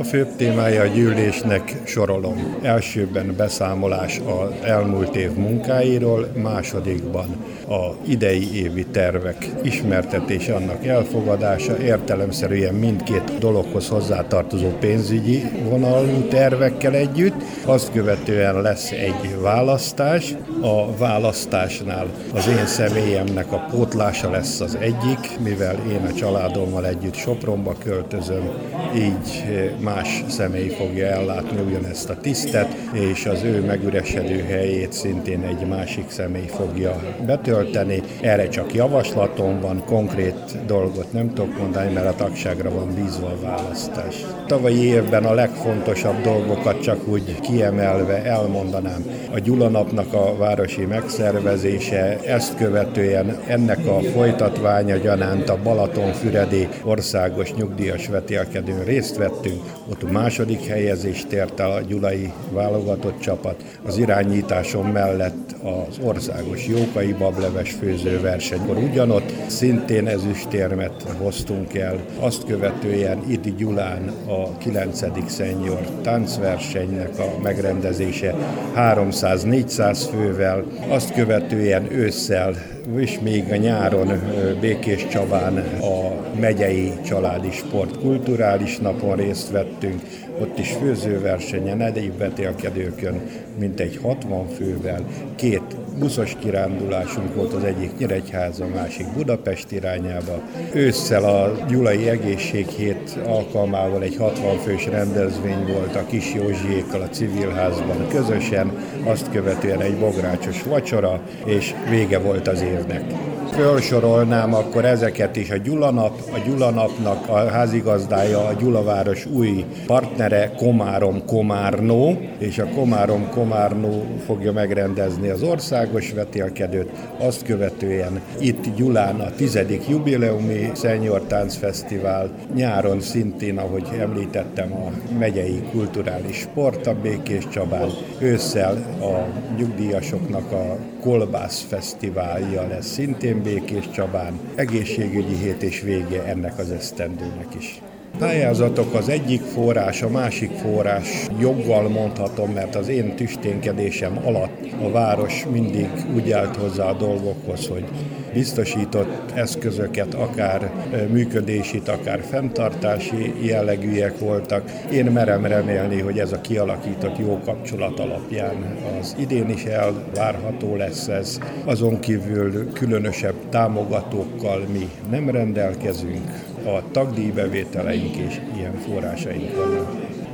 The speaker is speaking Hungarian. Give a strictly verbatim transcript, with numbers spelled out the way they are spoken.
A főbb témája a gyűlésnek sorolom. Elsőbben beszámolás az elmúlt év munkáiról, másodikban a idei évi tervek ismertetése, annak elfogadása, értelemszerűen mindkét dologhoz hozzátartozó pénzügyi vonalú tervekkel együtt. Azt követően lesz egy választás. A választásnál az én személyemnek a pótlása lesz az egyik, mivel én a családommal együtt Sopronba költözöm, így más személy fogja ellátni ugyanezt a tisztet, és az ő megüresedő helyét szintén egy másik személy fogja betölteni. Erre csak javaslatom van, konkrét dolgot nem tudok mondani, mert a tagságra van bízva a választás. Tavalyi évben a legfontosabb dolgokat csak úgy kiemelve elmondanám. A Gyula napnak a városi megszervezése, ezt követően ennek a folytatványa gyanánt a Balatonfüredi Országos Nyugdíjas Vetélkedőn részt vettünk, ott második helyezést ért el a gyulai válogatott csapat. Az irányításom mellett az országos jókai bableves főzőversenykor ugyanott szintén ezüstérmet hoztunk el. Azt követően itt Gyulán a kilencedik senior táncversenynek a megrendezése háromszáz-négyszáz fővel, azt követően ősszel és még a nyáron Békéscsabán a megyei családi sport kulturális napon részt vettünk, ott is főzőversenyen, egyéb vetélkedőkön mintegy hatvan fővel, két buszos kirándulásunk volt, az egyik Nyíregyháza, a másik Budapest irányába. Ősszel a Gyulai Egészséghét alkalmával egy hatvan fős rendezvény volt a Kis Józsiékkal a Civilházban közösen, azt követően egy bográcsos vacsora, és vége volt az évnek. Fölsorolnám akkor ezeket is. A Gyula nap, a Gyula napnak a házigazdája a Gyulaváros új partnere Komárom-Komárnó, és a Komárom-Komárnó fogja megrendezni az országos vetélkedőt, azt követően itt Gyulán a tizedik jubileumi Senior Táncfesztivál, nyáron szintén, ahogy említettem, a megyei kulturális sport a Békéscsabán, ősszel a nyugdíjasoknak a Kolbász Fesztiválja lesz szintén Békéscsabán, egészségügyi hét és vége ennek az esztendőnek is. Pályázatok az egyik forrás, a másik forrás joggal mondhatom, mert az én tüsténkedésem alatt a város mindig úgy állt hozzá a dolgokhoz, hogy biztosított eszközöket, akár működésit, akár fenntartási jellegűek voltak. Én merem remélni, hogy ez a kialakított jó kapcsolat alapján az idén is elvárható lesz ez. Azon kívül különösebb támogatókkal mi nem rendelkezünk, a tagdíjbevételeink és ilyen forrásaink vannak.